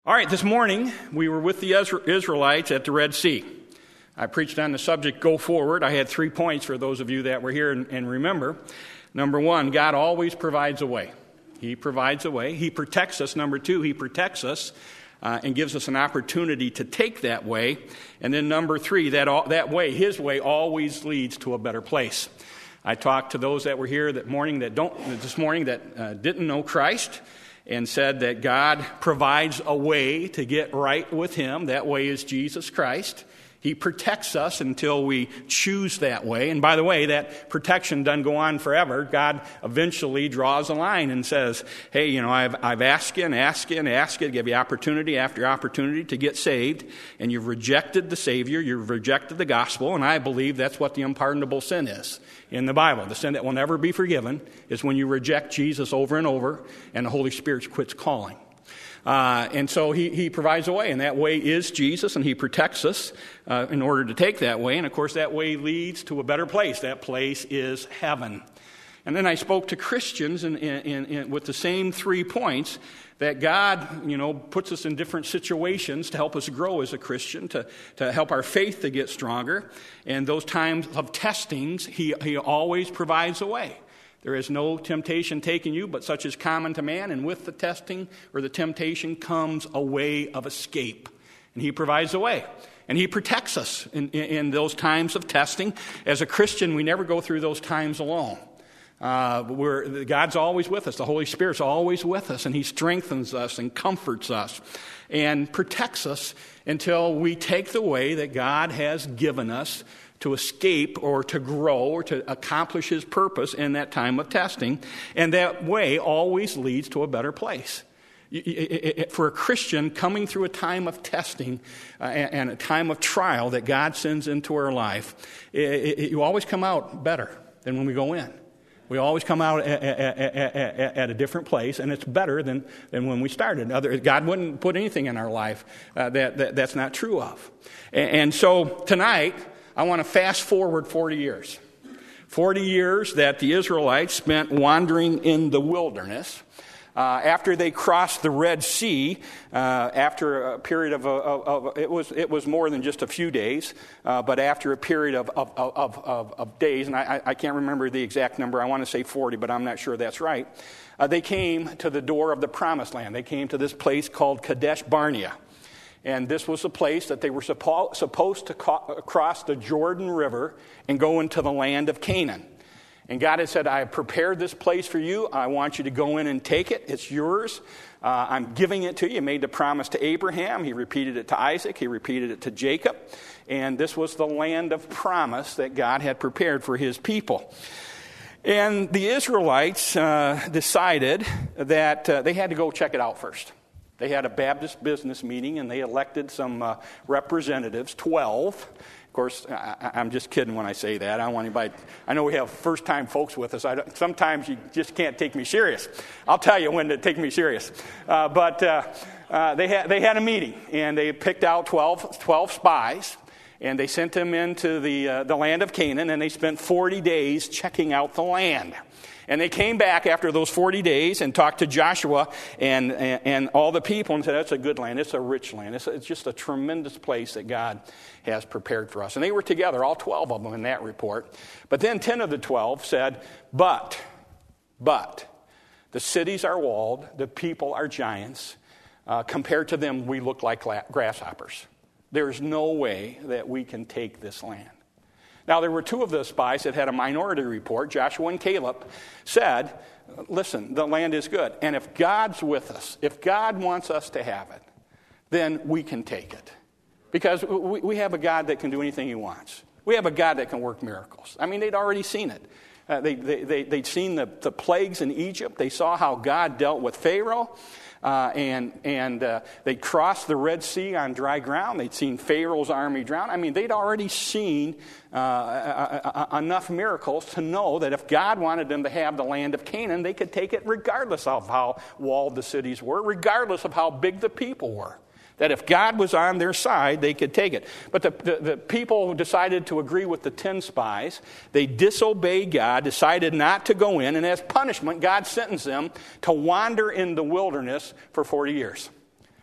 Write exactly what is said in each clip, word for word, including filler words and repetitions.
All right, this morning we were with the Israelites at the Red Sea. I preached on the subject, Go Forward. I had three points for those of you that were here and, and remember. Number one, God always provides a way. He provides a way. He protects us. Number two, He protects us uh, and gives us an opportunity to take that way. And then number three, that all, that way, His way, always leads to a better place. I talked to those that were here that morning that don't this morning that uh, didn't know Christ, and said that God provides a way to get right with Him. That way is Jesus Christ. He protects us until we choose that way. And by the way, that protection doesn't go on forever. God eventually draws a line and says, hey, you know, I've, I've asked you and asked you and asked you to give you opportunity after opportunity to get saved, and you've rejected the Savior, you've rejected the gospel, and I believe that's what the unpardonable sin is in the Bible. The sin that will never be forgiven is when you reject Jesus over and over and the Holy Spirit quits calling. Uh, and so he, he provides a way, and that way is Jesus, and He protects us uh, in order to take that way. And, of course, that way leads to a better place. That place is heaven. And then I spoke to Christians in, in, in, in, with the same three points, that God, you know, puts us in different situations to help us grow as a Christian, to, to help our faith to get stronger. And those times of testings, he, he always provides a way. There is no temptation taking you, but such is common to man. And with the testing or the temptation comes a way of escape. And He provides a way. And He protects us in, in, in those times of testing. As a Christian, we never go through those times alone. Uh, we're, God's always with us. The Holy Spirit's always with us. And He strengthens us and comforts us and protects us until we take the way that God has given us to escape or to grow or to accomplish His purpose in that time of testing. And that way always leads to a better place. For a Christian, coming through a time of testing uh, and a time of trial that God sends into our life, it, it, you always come out better than when we go in. We always come out at, at, at, at a different place, and it's better than, than when we started. Other, God wouldn't put anything in our life uh, that, that that's not true of. And, and so tonight, I want to fast forward forty years. forty years that the Israelites spent wandering in the wilderness. Uh, after they crossed the Red Sea, uh, after a period of, of, of it was it was more than just a few days, uh, but after a period of of, of, of, of days, and I, I can't remember the exact number. I want to say forty, but I'm not sure that's right. Uh, they came to the door of the Promised Land. They came to this place called Kadesh Barnea. And this was a place that they were suppo- supposed to co- cross the Jordan River and go into the land of Canaan. And God had said, I have prepared this place for you. I want you to go in and take it. It's yours. Uh, I'm giving it to you. He made the promise to Abraham. He repeated it to Isaac. He repeated it to Jacob. And this was the land of promise that God had prepared for His people. And the Israelites uh, decided that uh, they had to go check it out first. They had a Baptist business meeting, and they elected some uh, representatives, twelve. Of course, I, I'm just kidding when I say that. I don't want anybody. I know we have first-time folks with us. I don't, sometimes you just can't take me serious. I'll tell you when to take me serious. Uh, but uh, uh, they had they had a meeting, and they picked out twelve, twelve spies, and they sent them into the uh, the land of Canaan, and they spent forty days checking out the land. And they came back after those forty days and talked to Joshua and, and, and all the people and said, that's a good land. It's a rich land. It's, it's just a tremendous place that God has prepared for us. And they were together, all twelve of them in that report. But then ten of the twelve said, but, but, the cities are walled, the people are giants. Uh, compared to them, we look like grasshoppers. There's no way that we can take this land. Now, there were two of the spies that had a minority report. Joshua and Caleb said, listen, the land is good. And if God's with us, if God wants us to have it, then we can take it. Because we have a God that can do anything He wants. We have a God that can work miracles. I mean, they'd already seen it. Uh, they, they, they, they'd seen the, the plagues in Egypt. They saw how God dealt with Pharaoh. Uh, and and uh, they crossed the Red Sea on dry ground. They'd seen Pharaoh's army drown. I mean, they'd already seen uh, a, a, a, enough miracles to know that if God wanted them to have the land of Canaan, they could take it regardless of how walled the cities were, regardless of how big the people were. That if God was on their side, they could take it. But the, the, the people decided to agree with the ten spies. They disobeyed God, decided not to go in, and as punishment, God sentenced them to wander in the wilderness for forty years.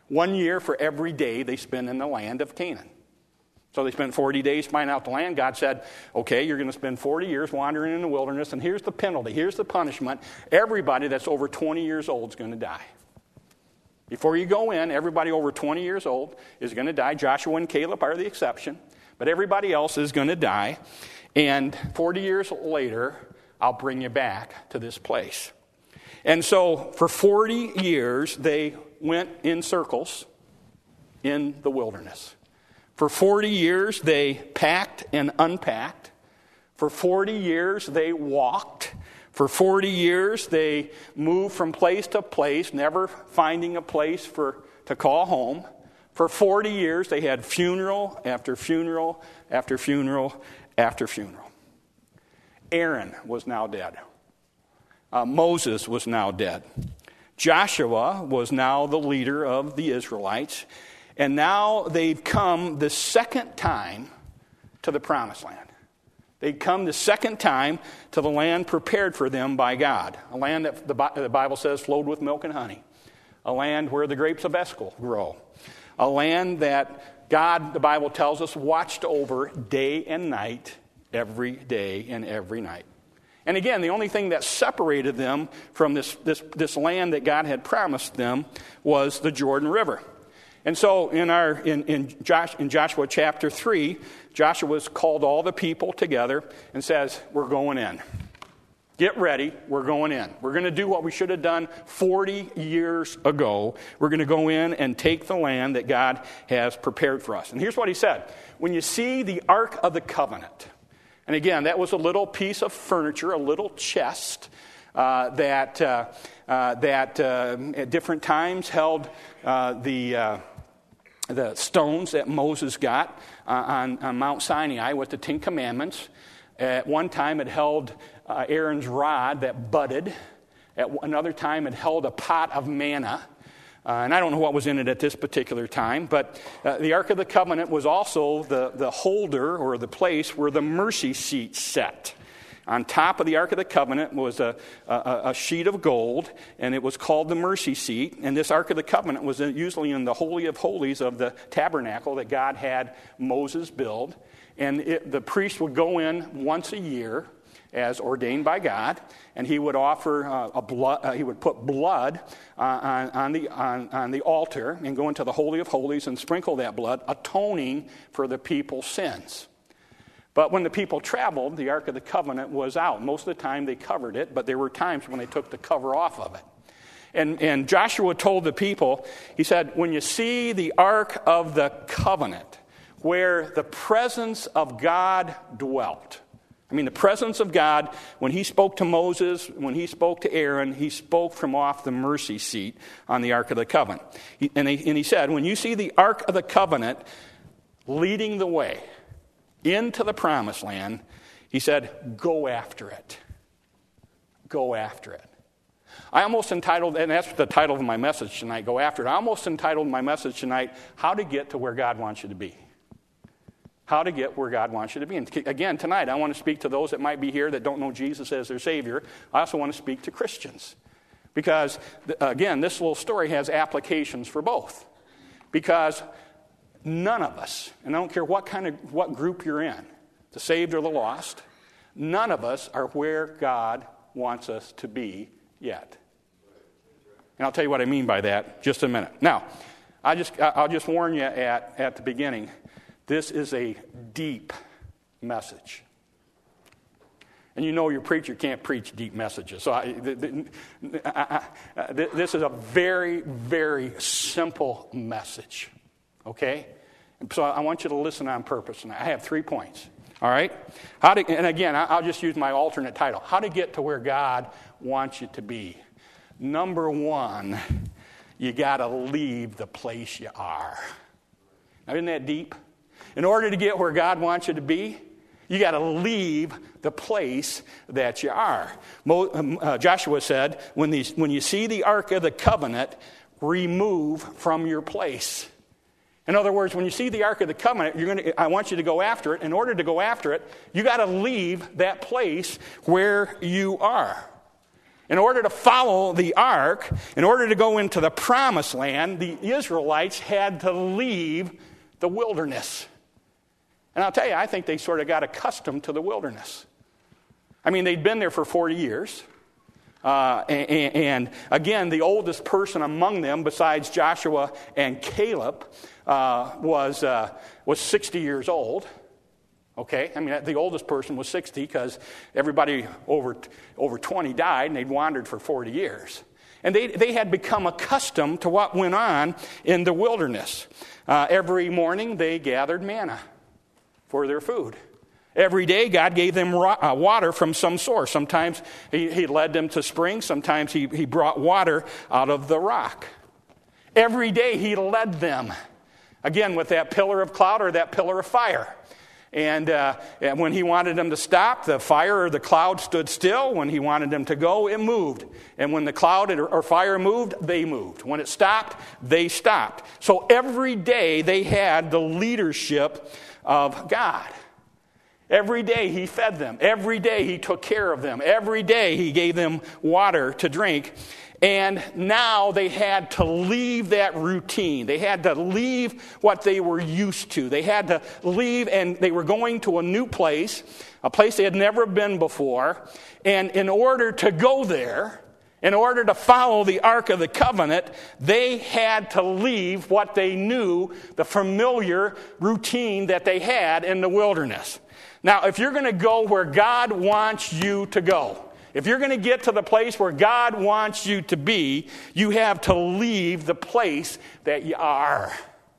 One year for every day they spend in the land of Canaan. So they spent forty days finding out the land. God said, okay, you're going to spend forty years wandering in the wilderness, and here's the penalty, here's the punishment. Everybody that's over twenty years old is going to die. Before you go in, everybody over twenty years old is going to die. Joshua and Caleb are the exception, but everybody else is going to die. And forty years later, I'll bring you back to this place. And so for forty years, they went in circles in the wilderness. For forty years, they packed and unpacked. For forty years, they walked. For forty years, they moved from place to place, never finding a place for to call home. For forty years, they had funeral after funeral after funeral after funeral. Aaron was now dead. Uh, Moses was now dead. Joshua was now the leader of the Israelites. And now they've come the second time to the promised land. They'd come the second time to the land prepared for them by God. A land that the Bible says flowed with milk and honey. A land where the grapes of Eshcol grow. A land that God, the Bible tells us, watched over day and night, every day and every night. And again, the only thing that separated them from this, this, this land that God had promised them was the Jordan River. And so in our in in, Josh, in Joshua chapter three, Joshua's called all the people together and says, we're going in. Get ready, we're going in. We're going to do what we should have done forty years ago. We're going to go in and take the land that God has prepared for us. And here's what he said. When you see the Ark of the Covenant, and again, that was a little piece of furniture, a little chest uh, that uh, uh, that uh, at different times held uh, the uh, the stones that Moses got uh, on, on Mount Sinai with the Ten Commandments. At one time, it held uh, Aaron's rod that budded. At another time, it held a pot of manna. Uh, and I don't know what was in it at this particular time, but uh, the Ark of the Covenant was also the, the holder or the place where the mercy seat sat. On top of the Ark of the Covenant was a, a, a sheet of gold, and it was called the mercy seat. And this Ark of the Covenant was usually in the Holy of Holies of the tabernacle that God had Moses build. And it, the priest would go in once a year as ordained by God, and he would offer uh, a blood. Uh, he would put blood uh, on, on the on, on the altar and go into the Holy of Holies and sprinkle that blood, atoning for the people's sins. But when the people traveled, the Ark of the Covenant was out. Most of the time they covered it, but there were times when they took the cover off of it. And, and Joshua told the people, he said, when you see the Ark of the Covenant, where the presence of God dwelt. I mean, the presence of God, when he spoke to Moses, when he spoke to Aaron, he spoke from off the mercy seat on the Ark of the Covenant. He, and, he, and he said, when you see the Ark of the Covenant leading the way into the promised land, he said, go after it. Go after it. I almost entitled, and that's the title of my message tonight, Go After It. I almost entitled my message tonight, How to Get to Where God Wants You to Be. How to get where God wants you to be. And again, tonight, I want to speak to those that might be here that don't know Jesus as their Savior. I also want to speak to Christians. Because, again, this little story has applications for both. Because none of us, and I don't care what kind of, what group you're in, the saved or the lost, none of us are where God wants us to be yet. And I'll tell you what I mean by that just a minute. Now, I just, I'll just warn you at, at the beginning, this is a deep message. And you know your preacher can't preach deep messages. So I, I, I, this is a very, very simple message. Okay? So I want you to listen on purpose. And I have three points. All right? How to, and again, I'll just use my alternate title. How to get to where God wants you to be. Number one, you got to leave the place you are. Now, isn't that deep? In order to get where God wants you to be, you got to leave the place that you are. Mo, um, uh, Joshua said, when, these, when you see the Ark of the Covenant, remove from your place. In other words, when you see the Ark of the Covenant, you're going to, I want you to go after it. In order to go after it, you got to leave that place where you are. In order to follow the ark, in order to go into the promised land, the Israelites had to leave the wilderness. And I'll tell you, I think they sort of got accustomed to the wilderness. I mean, they'd been there for forty years. Uh, and, and again, the oldest person among them, besides Joshua and Caleb, uh, was uh, was sixty years old. Okay, I mean, the oldest person was sixty because everybody over over twenty died, and they'd wandered for forty years. And they they had become accustomed to what went on in the wilderness. Uh, every morning, they gathered manna for their food. Every day, God gave them water from some source. Sometimes he, he led them to springs. Sometimes he, he brought water out of the rock. Every day, he led them, again, with that pillar of cloud or that pillar of fire. And, uh, and when he wanted them to stop, the fire or the cloud stood still. When he wanted them to go, it moved. And when the cloud or fire moved, they moved. When it stopped, they stopped. So every day, they had the leadership of God. Every day he fed them. Every day he took care of them. Every day he gave them water to drink. And now they had to leave that routine. They had to leave what they were used to. They had to leave, and they were going to a new place, a place they had never been before. And in order to go there, in order to follow the Ark of the Covenant, they had to leave what they knew, the familiar routine that they had in the wilderness. Now, if you're going to go where God wants you to go, if you're going to get to the place where God wants you to be, you have to leave the place that you are.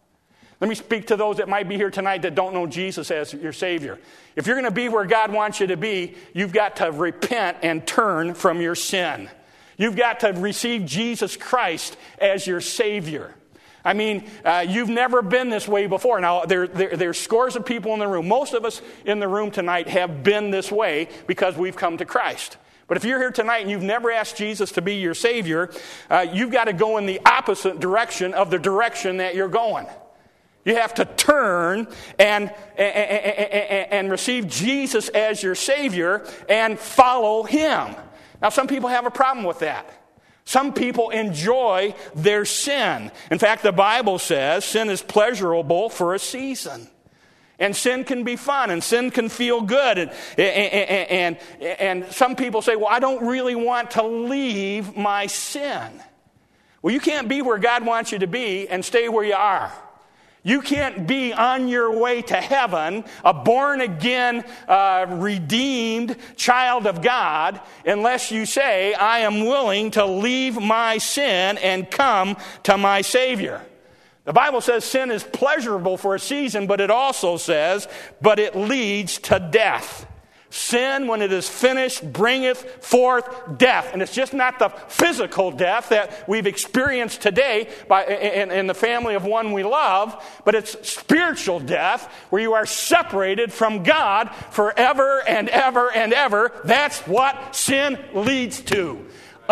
Let me speak to those that might be here tonight that don't know Jesus as your Savior. If you're going to be where God wants you to be, you've got to repent and turn from your sin. You've got to receive Jesus Christ as your Savior. I mean, uh, you've never been this way before. Now, there, there, there's scores of people in the room. Most of us in the room tonight have been this way because we've come to Christ. But if you're here tonight and you've never asked Jesus to be your Savior, uh, you've got to go in the opposite direction of the direction that you're going. You have to turn and, and, and, and receive Jesus as your Savior and follow Him. Now, some people have a problem with that. Some people enjoy their sin. In fact, the Bible says sin is pleasurable for a season. And sin can be fun, and sin can feel good. And, and, and, and some people say, well, I don't really want to leave my sin. Well, you can't be where God wants you to be and stay where you are. You can't be on your way to heaven, a born-again, uh, redeemed child of God, unless you say, I am willing to leave my sin and come to my Savior. The Bible says sin is pleasurable for a season, but it also says, but it leads to death. Sin, when it is finished, bringeth forth death. And it's just not the physical death that we've experienced today by, in, in the family of one we love, but it's spiritual death where you are separated from God forever and ever and ever. That's what sin leads to.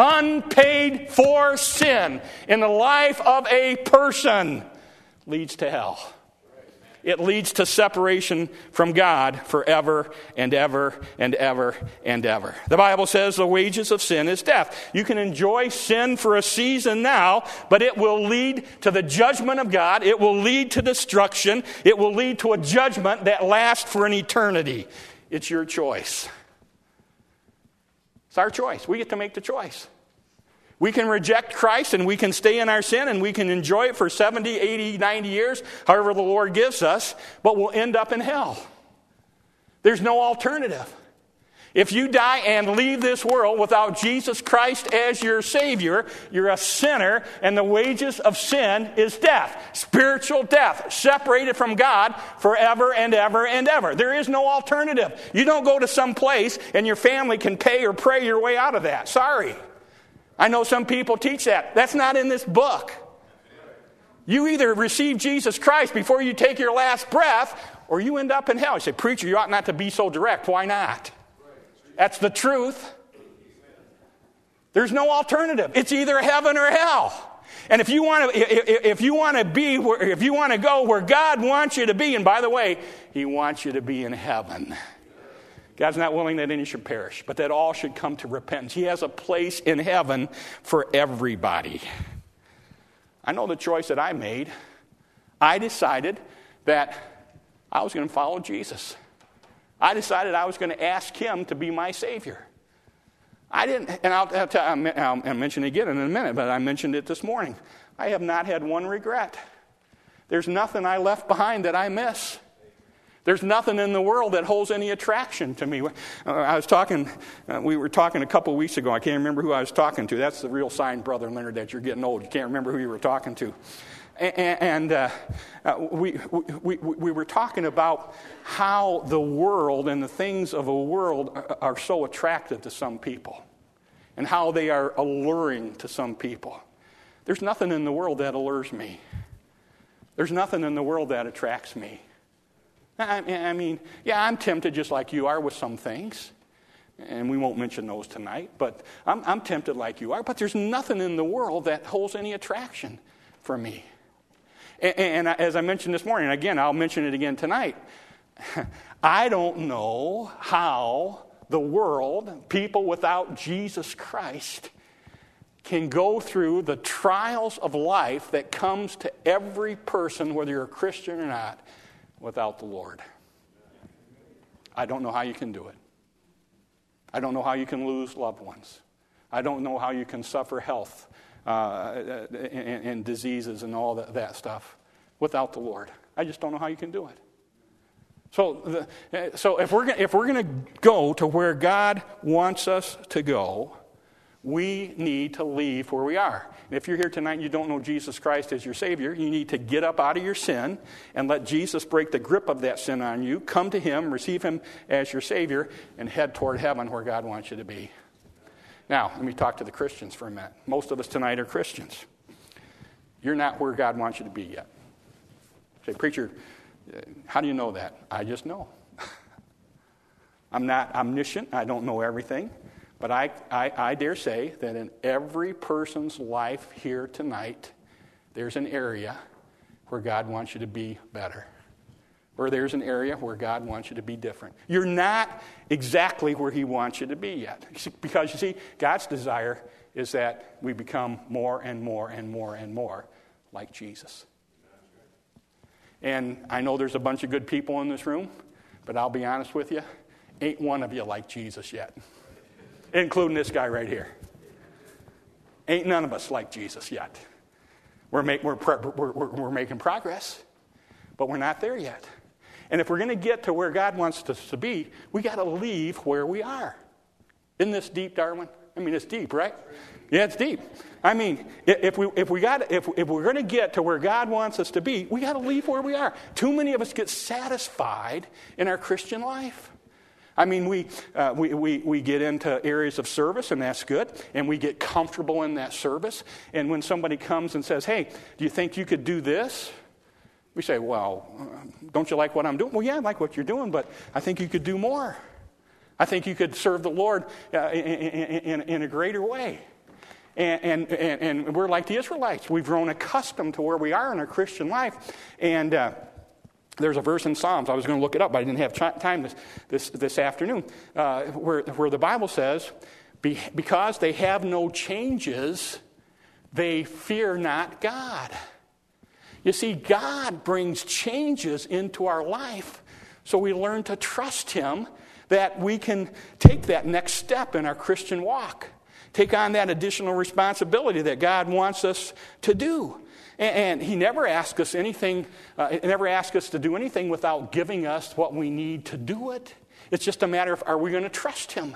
Unpaid for sin in the life of a person leads to hell. It leads to separation from God forever and ever and ever and ever. The Bible says the wages of sin is death. You can enjoy sin for a season now, but it will lead to the judgment of God. It will lead to destruction. It will lead to a judgment that lasts for an eternity. It's your choice. It's our choice. We get to make the choice. We can reject Christ and we can stay in our sin and we can enjoy it for seventy, eighty, ninety years, however the Lord gives us, but we'll end up in hell. There's no alternative. If you die and leave this world without Jesus Christ as your Savior, you're a sinner, and the wages of sin is death. Spiritual death, separated from God forever and ever and ever. There is no alternative. You don't go to some place and your family can pay or pray your way out of that. Sorry. I know some people teach that. That's not in this book. You either receive Jesus Christ before you take your last breath, or you end up in hell. You say, preacher, you ought not to be so direct. Why not? That's the truth. There's no alternative. It's either heaven or hell. And if you want to, if you want to be, where, if you want to go where God wants you to be, and by the way, He wants you to be in heaven. God's not willing that any should perish, but that all should come to repentance. He has a place in heaven for everybody. I know the choice that I made. I decided that I was going to follow Jesus. I decided I was going to ask him to be my Savior. I didn't, and I'll, I'll, tell, I'll, I'll mention it again in a minute, but I mentioned it this morning. I have not had one regret. There's nothing I left behind that I miss. There's nothing in the world that holds any attraction to me. Uh, I was talking, uh, we were talking a couple weeks ago. I can't remember who I was talking to. That's the real sign, Brother Leonard, that you're getting old. You can't remember who you were talking to. And, and uh, uh, we, we, we were talking about how the world and the things of a world are, are so attractive to some people and how they are alluring to some people. There's nothing in the world that allures me. There's nothing in the world that attracts me. I, I mean, yeah, I'm tempted just like you are with some things. And we won't mention those tonight. But I'm, I'm tempted like you are. But there's nothing in the world that holds any attraction for me. And, and as I mentioned this morning, again, I'll mention it again tonight. I don't know how the world, people without Jesus Christ, can go through the trials of life that comes to every person, whether you're a Christian or not, without the Lord. I don't know how you can do it. I don't know how you can lose loved ones. I don't know how you can suffer health uh, and, and diseases and all that, that stuff without the Lord. I just don't know how you can do it. So, the, so if we're gonna, if we're going to go to where God wants us to go, we need to leave where we are. And if you're here tonight and you don't know Jesus Christ as your Savior, you need to get up out of your sin and let Jesus break the grip of that sin on you. Come to him, receive him as your Savior, and head toward heaven where God wants you to be. Now, let me talk to the Christians for a minute. Most of us tonight are Christians. You're not where God wants you to be yet. Say, preacher, how do you know that? I just know. I'm not omniscient. I don't know everything. But I, I, I dare say that in every person's life here tonight, there's an area where God wants you to be better. Or there's an area where God wants you to be different. You're not exactly where he wants you to be yet. Because, you see, God's desire is that we become more and more and more and more like Jesus. And I know there's a bunch of good people in this room, but I'll be honest with you, ain't one of you like Jesus yet. Including this guy right here. Ain't none of us like Jesus yet. We're, make, we're, we're, we're, we're making progress, but we're not there yet. And if we're going to get to where God wants us to be, we got to leave where we are. Isn't this deep, Darwin? I mean, it's deep, right? Yeah, it's deep. I mean, if we if we got if if we're going to get to where God wants us to be, we got to leave where we are. Too many of us get satisfied in our Christian life. I mean, we, uh, we we we get into areas of service, and that's good, and we get comfortable in that service. And when somebody comes and says, hey, do you think you could do this? We say, well, don't you like what I'm doing? Well, yeah, I like what you're doing, but I think you could do more. I think you could serve the Lord uh, in, in, in a greater way. And, and, and we're like the Israelites. We've grown accustomed to where we are in our Christian life. And uh, there's a verse in Psalms. I was going to look it up, but I didn't have ch- time this, this, this afternoon, uh, where, where the Bible says, Be, because they have no changes, they fear not God. You see, God brings changes into our life, so we learn to trust him, that we can take that next step in our Christian walk, take on that additional responsibility that God wants us to do. And, and he never asks us anything, uh, he never asks us to do anything without giving us what we need to do it. It's just a matter of, are we going to trust him?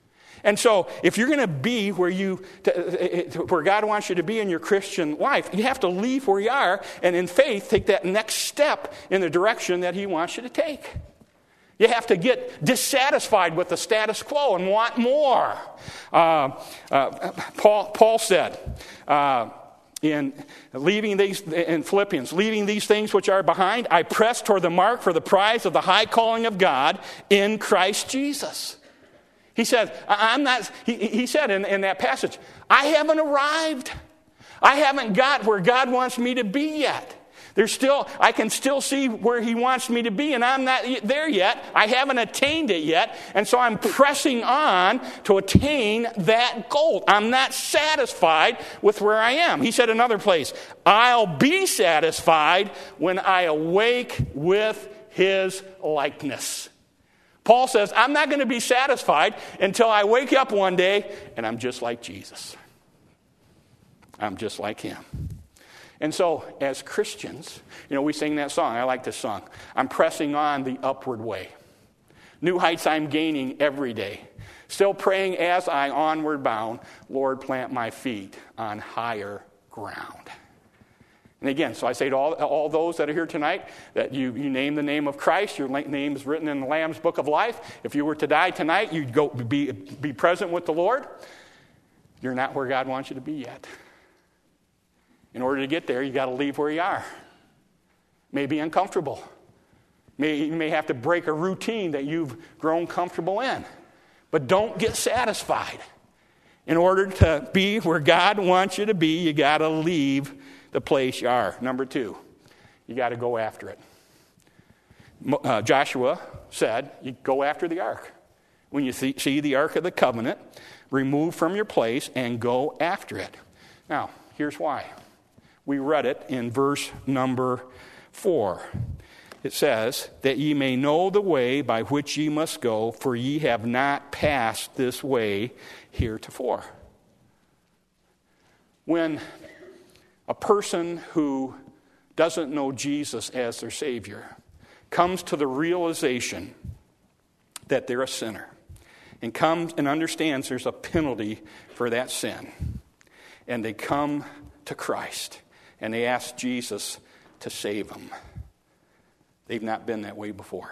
And so, if you're going to be where you, where God wants you to be in your Christian life, you have to leave where you are and in faith take that next step in the direction that he wants you to take. You have to get dissatisfied with the status quo and want more. Uh, uh, Paul, Paul said uh, in leaving these in Philippians, leaving these things which are behind, I press toward the mark for the prize of the high calling of God in Christ Jesus. He said, I'm not, he, he said in, in that passage, I haven't arrived. I haven't got where God wants me to be yet. There's still, I can still see where he wants me to be, and I'm not there yet. I haven't attained it yet, and so I'm pressing on to attain that goal. I'm not satisfied with where I am. He said another place, I'll be satisfied when I awake with his likeness. Paul says, I'm not going to be satisfied until I wake up one day and I'm just like Jesus. I'm just like him. And so, as Christians, you know, we sing that song. I like this song. I'm pressing on the upward way. New heights I'm gaining every day. Still praying as I onward bound, Lord, plant my feet on higher ground. And again, so I say to all, all those that are here tonight, that you, you name the name of Christ, your name is written in the Lamb's Book of Life. If you were to die tonight, you'd go be, be present with the Lord. You're not where God wants you to be yet. In order to get there, you got to leave where you are. It may be uncomfortable. May, you may have to break a routine that you've grown comfortable in. But don't get satisfied. In order to be where God wants you to be, you got to leave the place you are. Number two, you got to go after it. Uh, Joshua said, you go after the ark. When you see, see the Ark of the Covenant, remove from your place and go after it. Now, here's why. We read it in verse number four. It says, that ye may know the way by which ye must go, for ye have not passed this way heretofore. When a person who doesn't know Jesus as their Savior comes to the realization that they're a sinner and comes and understands there's a penalty for that sin, and they come to Christ and they ask Jesus to save them, they've not been that way before.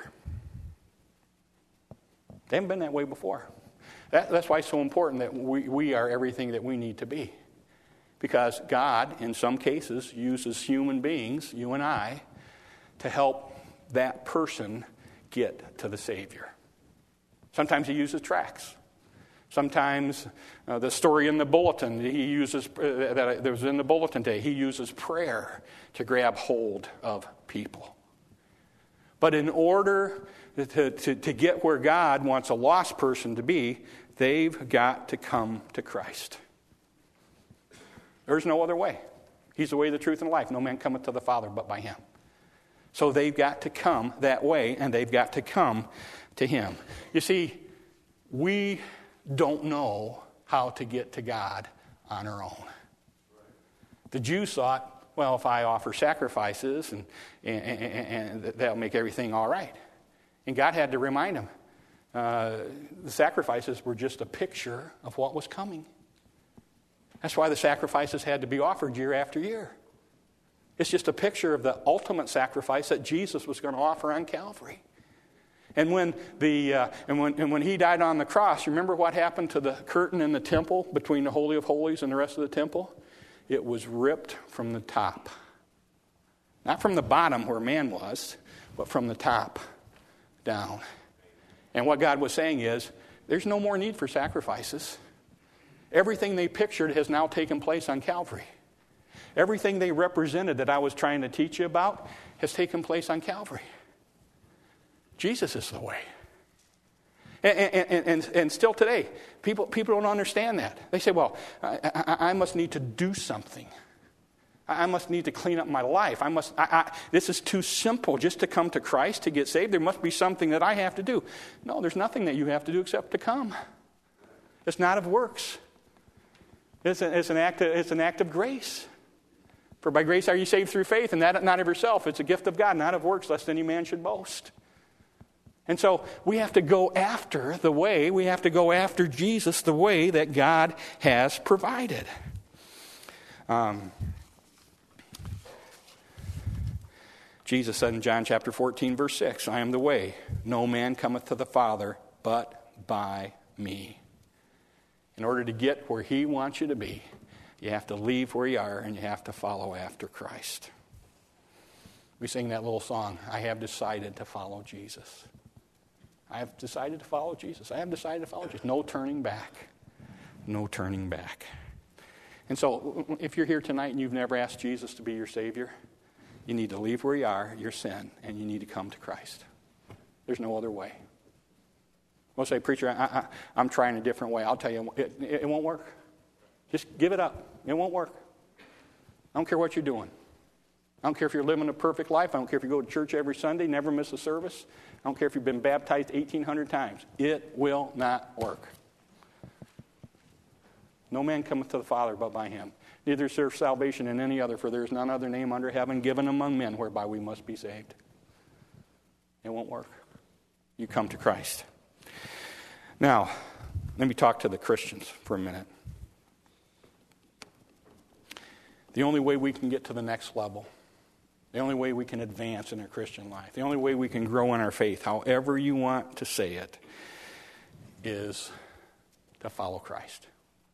They haven't been that way before. That, that's why it's so important that we, we are everything that we need to be. Because God, in some cases, uses human beings, you and I, to help that person get to the Savior. Sometimes he uses tracts. Sometimes uh, the story in the bulletin, he uses uh, that was in the bulletin today, he uses prayer to grab hold of people. But in order to, to, to get where God wants a lost person to be, they've got to come to Christ. There's no other way. He's the way, the truth, and the life. No man cometh to the Father but by him. So they've got to come that way, and they've got to come to him. You see, we don't know how to get to God on our own. The Jews thought, well, if I offer sacrifices, and, and, and, and that'll make everything all right. And God had to remind them, uh, the sacrifices were just a picture of what was coming. That's why the sacrifices had to be offered year after year. It's just a picture of the ultimate sacrifice that Jesus was going to offer on Calvary. And when the uh, and when and when he died on the cross, remember what happened to the curtain in the temple between the Holy of Holies and the rest of the temple? It was ripped from the top. Not from the bottom where man was, but from the top down. And what God was saying is, there's no more need for sacrifices. Everything they pictured has now taken place on Calvary. Everything they represented that I was trying to teach you about has taken place on Calvary. Jesus is the way. And, and, and, and still today, people, people don't understand that. They say, well, I, I, I must need to do something. I must need to clean up my life. I must. I, I, this is too simple just to come to Christ to get saved. There must be something that I have to do. No, there's nothing that you have to do except to come. It's not of works. It's, a, it's, an, act of, it's an act of grace. For by grace are you saved through faith, and that not of yourself. It's a gift of God, not of works, lest any man should boast. And so we have to go after the way, we have to go after Jesus the way that God has provided. Um, Jesus said in John chapter fourteen, verse six, I am the way. No man cometh to the Father but by me. In order to get where he wants you to be, you have to leave where you are and you have to follow after Christ. We sing that little song, I have decided to follow Jesus. I have decided to follow Jesus. I have decided to follow Jesus. No turning back. No turning back. And so, if you're here tonight and you've never asked Jesus to be your Savior, You need to leave where you are, your sin, and you need to come to Christ. There's no other way. Most say, preacher, I, I, I'm trying a different way. I'll tell you, it, it, it won't work. Just give it up. It won't work. I don't care what you're doing. I don't care if you're living a perfect life. I don't care if you go to church every Sunday, never miss a service. I don't care if you've been baptized eighteen hundred times. It will not work. No man cometh to the Father but by him. Neither is there salvation in any other, for there is none other name under heaven given among men whereby we must be saved. It won't work. You come to Christ. Now, let me talk to the Christians for a minute. The only way we can get to the next level, the only way we can advance in our Christian life, the only way we can grow in our faith, however you want to say it, is to follow Christ.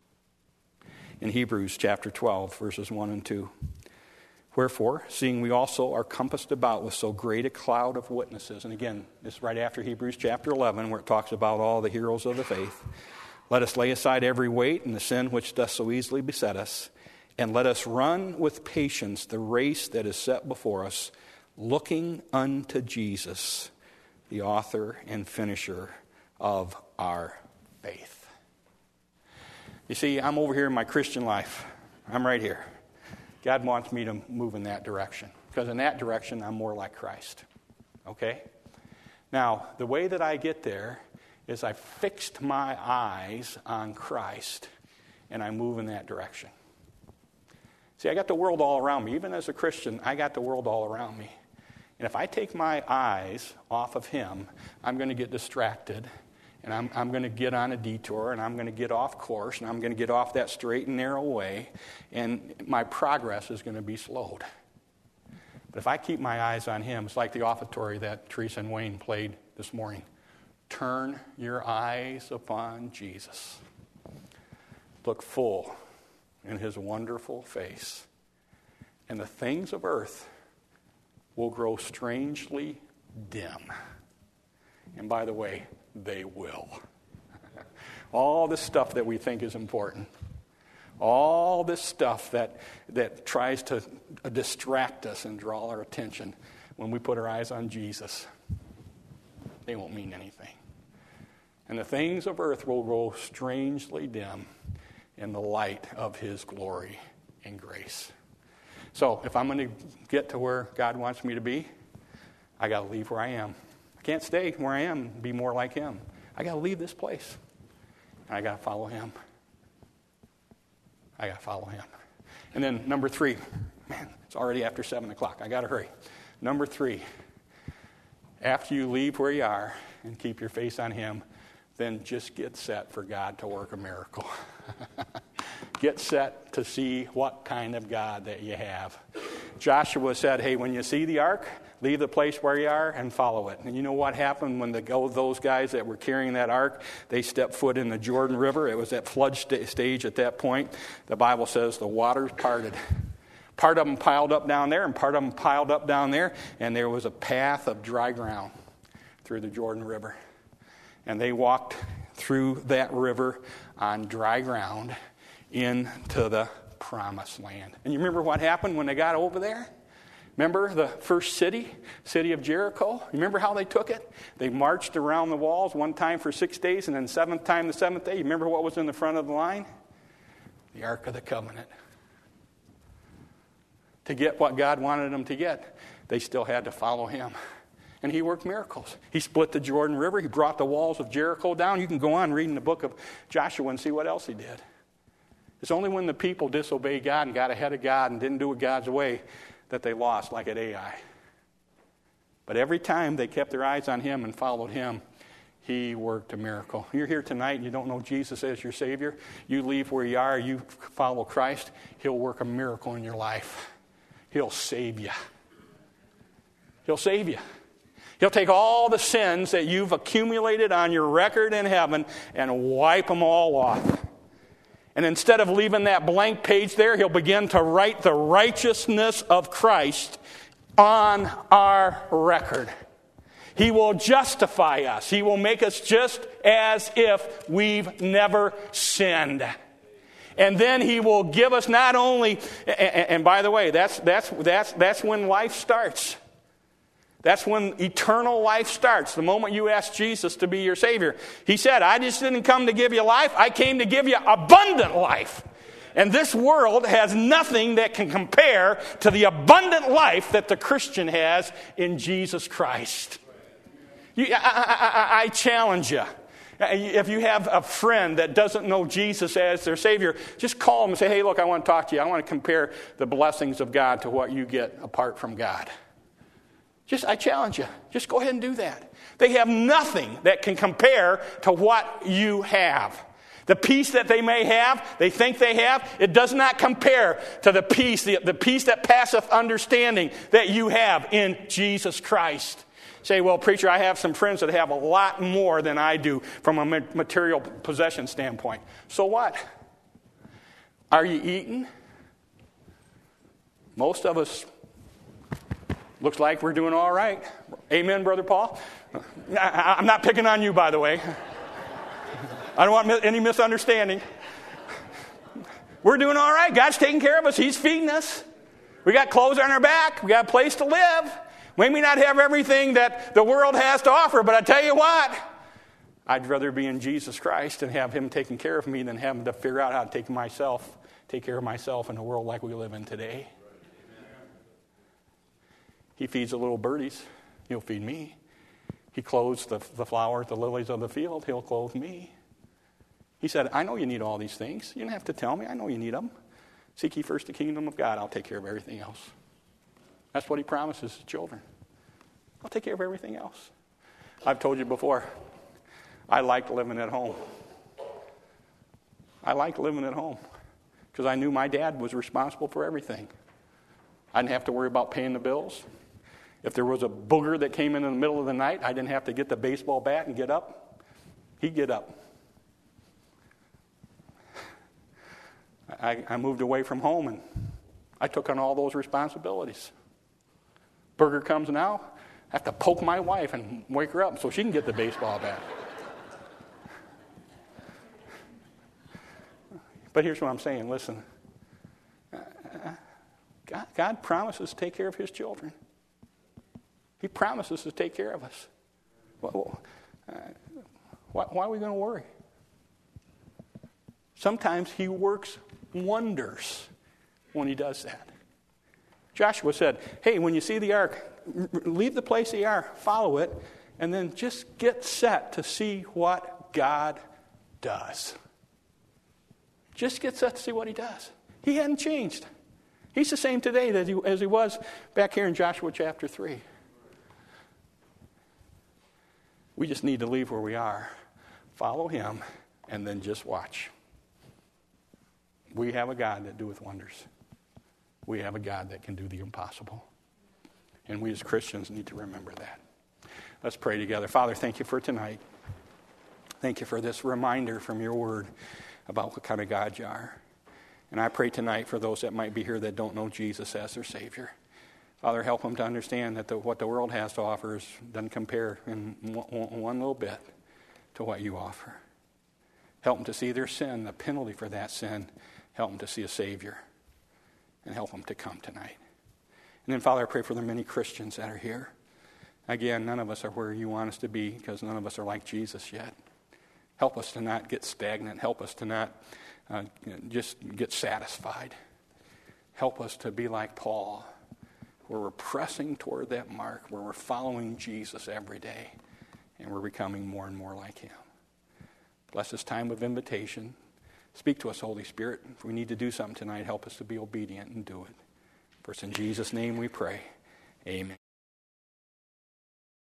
In Hebrews chapter twelve, verses one and two. Wherefore, seeing we also are compassed about with so great a cloud of witnesses, and again, this is right after Hebrews chapter eleven, where it talks about all the heroes of the faith. Let us lay aside every weight and the sin which doth so easily beset us, and let us run with patience the race that is set before us, looking unto Jesus, the author and finisher of our faith. You see, I'm over here in my Christian life. I'm right here. God wants me to move in that direction, because in that direction, I'm more like Christ. Okay? Now, the way that I get there is I fixed my eyes on Christ, and I move in that direction. See, I got the world all around me. Even as a Christian, I got the world all around me. And if I take my eyes off of Him, I'm going to get distracted. And I'm, I'm going to get on a detour, and I'm going to get off course, and I'm going to get off that straight and narrow way, and my progress is going to be slowed. But if I keep my eyes on Him, it's like the offertory that Teresa and Wayne played this morning. Turn your eyes upon Jesus. Look full in His wonderful face, and the things of earth will grow strangely dim. And by the way, they will. All this stuff that we think is important, all this stuff that that tries to distract us and draw our attention, when we put our eyes on Jesus, they won't mean anything. And the things of earth will grow strangely dim in the light of His glory and grace. So if I'm going to get to where God wants me to be, I got to leave where I am. I can't stay where I am and be more like Him. I got to leave this place. And I got to follow Him. I got to follow Him. And then number three. Man, it's already after seven o'clock. I got to hurry. Number three. After you leave where you are and keep your face on Him, then just get set for God to work a miracle. Get set to see what kind of God that you have. Joshua said, hey, when you see the ark, leave the place where you are and follow it. And you know what happened when the, those guys that were carrying that ark, they stepped foot in the Jordan River? It was at flood st- stage at that point. The Bible says the waters parted. Part of them piled up down there, and part of them piled up down there, and there was a path of dry ground through the Jordan River. And they walked through that river on dry ground into the promised land. And you remember what happened when they got over there? Remember the first city, city of Jericho? You remember how they took it? They marched around the walls one time for six days, and then seventh time the seventh day. You remember what was in the front of the line? The Ark of the Covenant. To get what God wanted them to get, they still had to follow Him. And He worked miracles. He split the Jordan River. He brought the walls of Jericho down. You can go on reading the book of Joshua and see what else He did. It's only when the people disobeyed God and got ahead of God and didn't do it God's way that they lost, like at Ai. But every time they kept their eyes on Him and followed Him, He worked a miracle. You're here tonight and you don't know Jesus as your Savior. You leave where you are, you follow Christ, He'll work a miracle in your life. He'll save you. He'll save you. He'll take all the sins that you've accumulated on your record in heaven and wipe them all off. And instead of leaving that blank page there, He'll begin to write the righteousness of Christ on our record. He will justify us. He will make us just as if we've never sinned. And then he will give us not only, and, and by the way, that's, that's, that's, that's when life starts. That's when eternal life starts, the moment you ask Jesus to be your Savior. He said, I just didn't come to give you life, I came to give you abundant life. And this world has nothing that can compare to the abundant life that the Christian has in Jesus Christ. You, I, I, I, I challenge you. If you have a friend that doesn't know Jesus as their Savior, just call them and say, hey, look, I want to talk to you. I want to compare the blessings of God to what you get apart from God. Just, I challenge you. Just go ahead and do that. They have nothing that can compare to what you have. The peace that they may have, they think they have, it does not compare to the peace, the, the peace that passeth understanding that you have in Jesus Christ. Say, well, preacher, I have some friends that have a lot more than I do from a material possession standpoint. So what? Are you eating? Most of us, looks like we're doing all right. Amen, Brother Paul? I, I'm not picking on you, by the way. I don't want any misunderstanding. We're doing all right. God's taking care of us. He's feeding us. We got clothes on our back. We got a place to live. We may not have everything that the world has to offer, but I tell you what, I'd rather be in Jesus Christ and have him taking care of me than having to figure out how to take myself, take care of myself in a world like we live in today. He feeds the little birdies. He'll feed me. He clothes the, the flowers, the lilies of the field. He'll clothe me. He said, I know you need all these things. You don't have to tell me. I know you need them. Seek ye first the kingdom of God. I'll take care of everything else. That's what he promises his children. I'll take care of everything else. I've told you before, I liked living at home. I liked living at home because I knew my dad was responsible for everything. I didn't have to worry about paying the bills. If there was a booger that came in in the middle of the night, I didn't have to get the baseball bat and get up. He'd get up. I, I moved away from home and I took on all those responsibilities. Burger comes now, I have to poke my wife and wake her up so she can get the baseball bat. But here's what I'm saying, listen. God, God promises to take care of his children. He promises to take care of us. Well, uh, why, why are we going to worry? Sometimes he works wonders when he does that. Joshua said, hey, when you see the ark, leave the place you are, follow it, and then just get set to see what God does. Just get set to see what he does. He hadn't changed. He's the same today as he, as he was back here in Joshua chapter three. We just need to leave where we are, follow him, and then just watch. We have a God that doeth wonders. We have a God that can do the impossible. And we as Christians need to remember that. Let's pray together. Father, thank you for tonight. Thank you for this reminder from your word about what kind of God you are. And I pray tonight for those that might be here that don't know Jesus as their Savior. Father, help them to understand that the, what the world has to offer is, doesn't compare in one, one little bit to what you offer. Help them to see their sin, the penalty for that sin. Help them to see a Savior. And help them to come tonight. And then, Father, I pray for the many Christians that are here. Again, none of us are where you want us to be because none of us are like Jesus yet. Help us to not get stagnant. Help us to not uh, just get satisfied. Help us to be like Paul, where we're pressing toward that mark, where we're following Jesus every day, and we're becoming more and more like him. Bless this time of invitation. Speak to us, Holy Spirit. If we need to do something tonight, help us to be obedient and do it. First, in Jesus' name we pray. Amen.